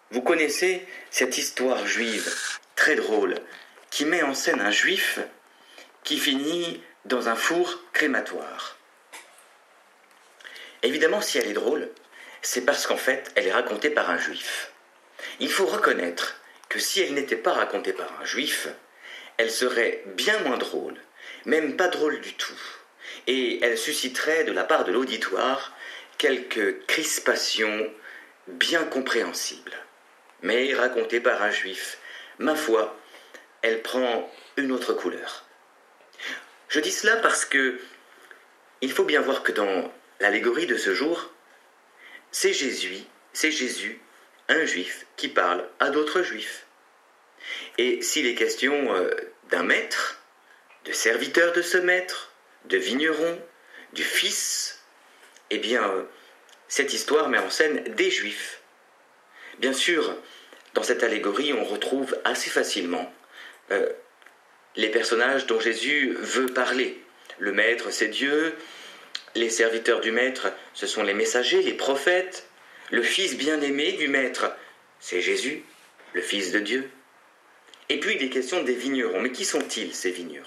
Vous connaissez cette histoire juive très drôle qui met en scène un juif qui finit dans un four crématoire. Évidemment, si elle est drôle, c'est parce qu'en fait, elle est racontée par un juif. Il faut reconnaître que si elle n'était pas racontée par un juif, elle serait bien moins drôle, même pas drôle du tout. Et elle susciterait de la part de l'auditoire quelques crispations bien compréhensibles. Mais racontée par un juif, ma foi, elle prend une autre couleur. Je dis cela parce que il faut bien voir que dans l'allégorie de ce jour, c'est Jésus, un juif, qui parle à d'autres juifs. Et s'il est question d'un maître, de serviteur de ce maître, de vigneron, du fils, eh bien, cette histoire met en scène des juifs. Bien sûr, dans cette allégorie, on retrouve assez facilement les personnages dont Jésus veut parler. Le maître, c'est Dieu. Les serviteurs du maître, ce sont les messagers, les prophètes. Le fils bien-aimé du maître, c'est Jésus, le fils de Dieu. Et puis, il est question des vignerons. Mais qui sont-ils, ces vignerons?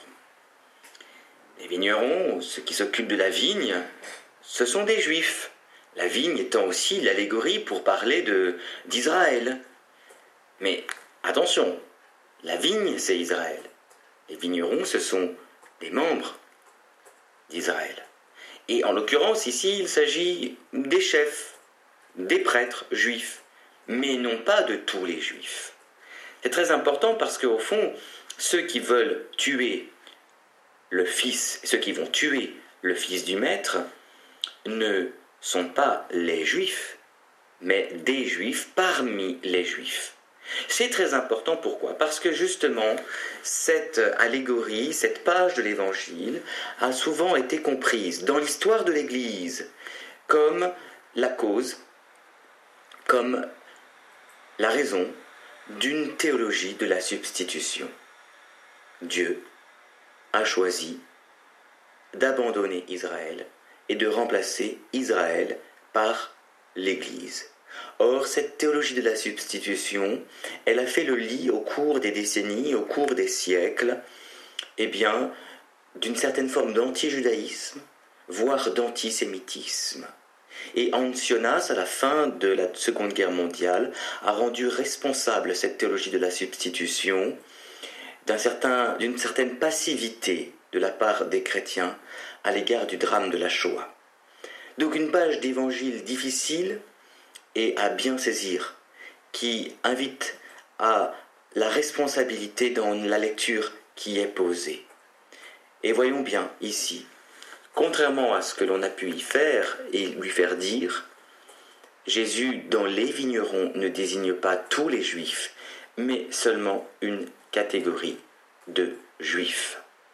Les vignerons, ceux qui s'occupent de la vigne, ce sont des juifs. La vigne étant aussi l'allégorie pour parler d'Israël. Mais attention, la vigne, c'est Israël. Les vignerons, ce sont des membres d'Israël. Et en l'occurrence, ici, il s'agit des chefs, des prêtres juifs, mais non pas de tous les juifs. C'est très important parce qu'au fond, ceux qui veulent tuer le fils, ceux qui vont tuer le fils du maître, ne sont pas les juifs, mais des juifs parmi les juifs. C'est très important, pourquoi? Parce que justement, cette allégorie, cette page de l'Évangile a souvent été comprise dans l'histoire de l'Église comme la cause, comme la raison d'une théologie de la substitution. Dieu a choisi d'abandonner Israël et de remplacer Israël par l'Église. Or, cette théologie de la substitution, elle a fait le lit au cours des décennies, au cours des siècles, d'une certaine forme d'anti-judaïsme, voire d'antisémitisme. Et Hans Jonas, à la fin de la Seconde Guerre mondiale, a rendu responsable cette théologie de la substitution d'une certaine passivité de la part des chrétiens à l'égard du drame de la Shoah. Donc une page d'évangile difficile et à bien saisir, qui invite à la responsabilité dans la lecture qui est posée. Et voyons bien ici, contrairement à ce que l'on a pu y faire et lui faire dire, Jésus, dans les vignerons, ne désigne pas tous les juifs, mais seulement une catégorie de juifs.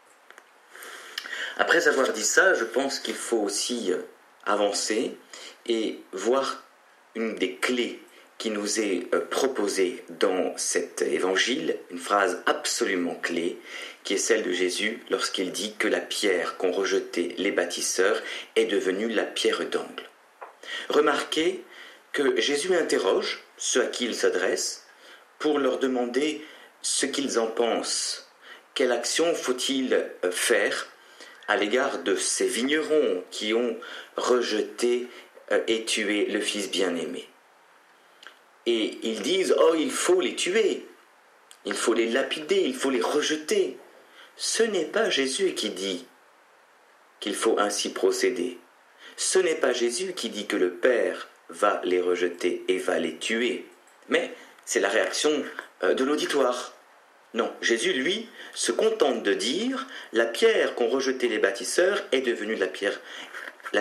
Après avoir dit ça, je pense qu'il faut aussi avancer et voir une des clés qui nous est proposée dans cet évangile, une phrase absolument clé, qui est celle de Jésus lorsqu'il dit que la pierre qu'ont rejetée les bâtisseurs est devenue la pierre d'angle. Remarquez que Jésus interroge ceux à qui il s'adresse pour leur demander ce qu'ils en pensent. Quelle action faut-il faire à l'égard de ces vignerons qui ont rejeté et tué le Fils bien-aimé? Et ils disent « Oh, il faut les tuer, il faut les lapider, il faut les rejeter ». Ce n'est pas Jésus qui dit qu'il faut ainsi procéder. Ce n'est pas Jésus qui dit que le Père va les rejeter et va les tuer. Mais c'est la réaction de l'auditoire. Non, Jésus, lui, se contente de dire « La pierre qu'ont rejetée les bâtisseurs est devenue la pierre d'angle ».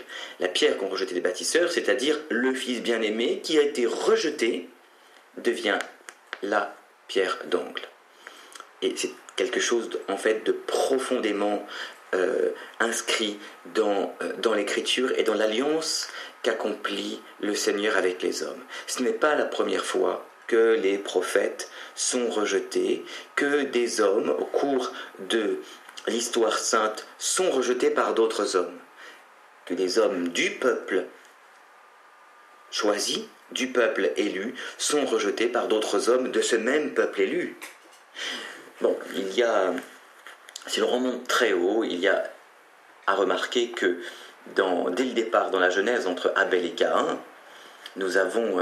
La pierre qu'ont rejetée les bâtisseurs, c'est-à-dire le Fils bien-aimé qui a été rejeté, devient la pierre d'angle. Et c'est quelque chose en fait de profondément inscrit dans l'Écriture et dans l'alliance qu'accomplit le Seigneur avec les hommes. Ce n'est pas la première fois que les prophètes sont rejetés, que des hommes, au cours de l'histoire sainte, sont rejetés par d'autres hommes, que des hommes du peuple choisis du peuple élu sont rejetés par d'autres hommes de ce même peuple élu. Bon, si l'on remonte très haut, il y a à remarquer que dès le départ, dans la Genèse entre Abel et Caïn, nous avons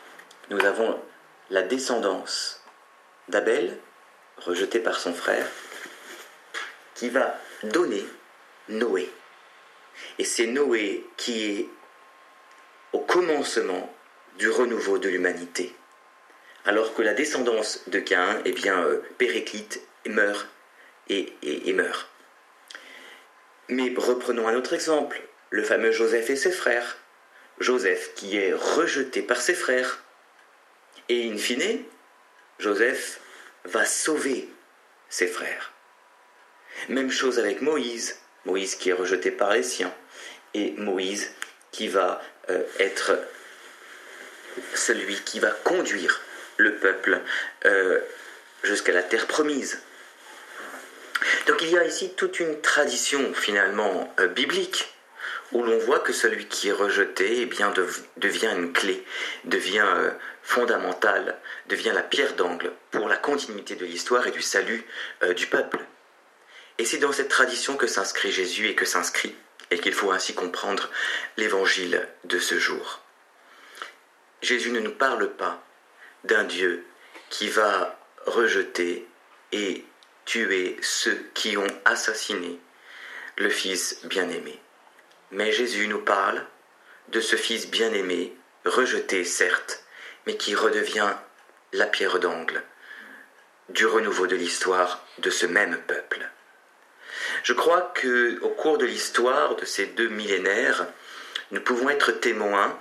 la descendance d'Abel, rejeté par son frère, qui va donner Noé. Et c'est Noé qui est au commencement du renouveau de l'humanité. Alors que la descendance de Caïn, périclite et meurt. Meurt. Mais reprenons un autre exemple, le fameux Joseph et ses frères. Joseph qui est rejeté par ses frères. Et in fine, Joseph va sauver ses frères. Même chose avec Moïse. Moïse qui est rejeté par les siens. Et Moïse qui va être celui qui va conduire le peuple jusqu'à la terre promise. Donc il y a ici toute une tradition finalement biblique où l'on voit que celui qui est rejeté devient une clé, devient fondamental, devient la pierre d'angle pour la continuité de l'histoire et du salut du peuple. Et c'est dans cette tradition que s'inscrit Jésus et qu'il faut ainsi comprendre l'évangile de ce jour. Jésus ne nous parle pas d'un Dieu qui va rejeter et tuer ceux qui ont assassiné le Fils bien-aimé. Mais Jésus nous parle de ce Fils bien-aimé, rejeté certes, mais qui redevient la pierre d'angle du renouveau de l'histoire de ce même peuple. Je crois qu'au cours de l'histoire de ces 2 millénaires, nous pouvons être témoins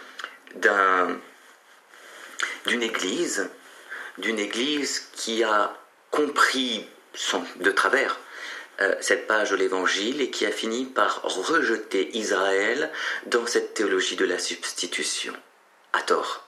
d'une église qui a compris de travers cette page de l'évangile et qui a fini par rejeter Israël dans cette théologie de la substitution. À tort.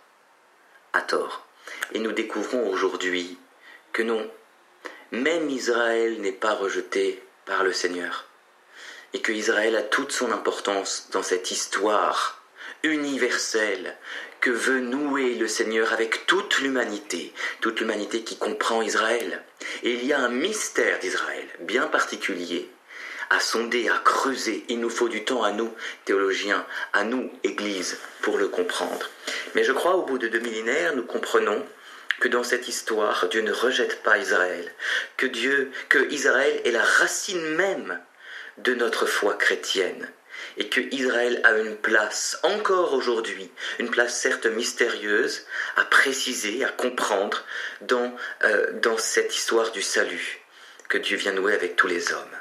Et nous découvrons aujourd'hui que non, même Israël n'est pas rejeté par le Seigneur et que Israël a toute son importance dans cette histoire universelle que veut nouer le Seigneur avec toute l'humanité qui comprend Israël. Et il y a un mystère d'Israël bien particulier à sonder, à creuser. Il nous faut du temps à nous, théologiens, à nous, Église, pour le comprendre. Mais je crois, au bout de 2 millénaires, nous comprenons que dans cette histoire, Dieu ne rejette pas Israël, que Israël est la racine même de notre foi chrétienne, et que Israël a une place, encore aujourd'hui, une place certes mystérieuse, à préciser, à comprendre dans cette histoire du salut que Dieu vient nouer avec tous les hommes.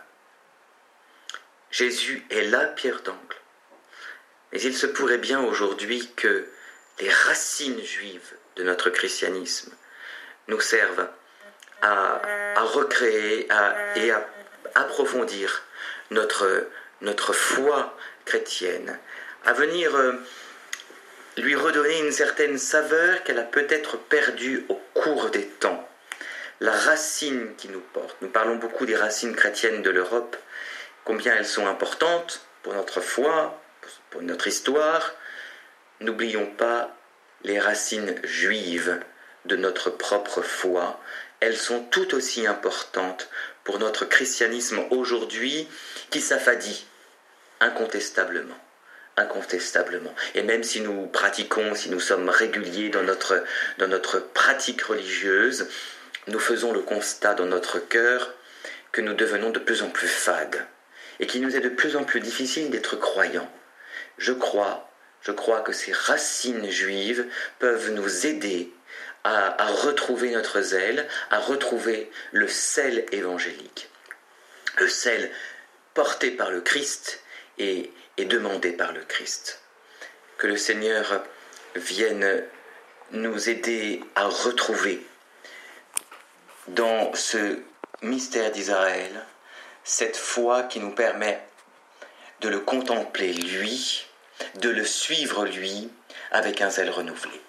Jésus est la pierre d'angle, mais il se pourrait bien aujourd'hui que les racines juives de notre christianisme nous servent à recréer et à approfondir notre foi chrétienne, à venir lui redonner une certaine saveur qu'elle a peut-être perdue au cours des temps. La racine qui nous porte. Nous parlons beaucoup des racines chrétiennes de l'Europe, combien elles sont importantes pour notre foi, pour notre histoire. N'oublions pas les racines juives de notre propre foi. Elles sont tout aussi importantes pour notre christianisme aujourd'hui qui s'affadit incontestablement. Et même si nous pratiquons, si nous sommes réguliers dans notre pratique religieuse, nous faisons le constat dans notre cœur que nous devenons de plus en plus fades et qu'il nous est de plus en plus difficile d'être croyants. Je crois que ces racines juives peuvent nous aider à retrouver notre zèle, à retrouver le sel évangélique, le sel porté par le Christ et demandé par le Christ. Que le Seigneur vienne nous aider à retrouver dans ce mystère d'Israël cette foi qui nous permet de le contempler lui, de le suivre lui avec un zèle renouvelé.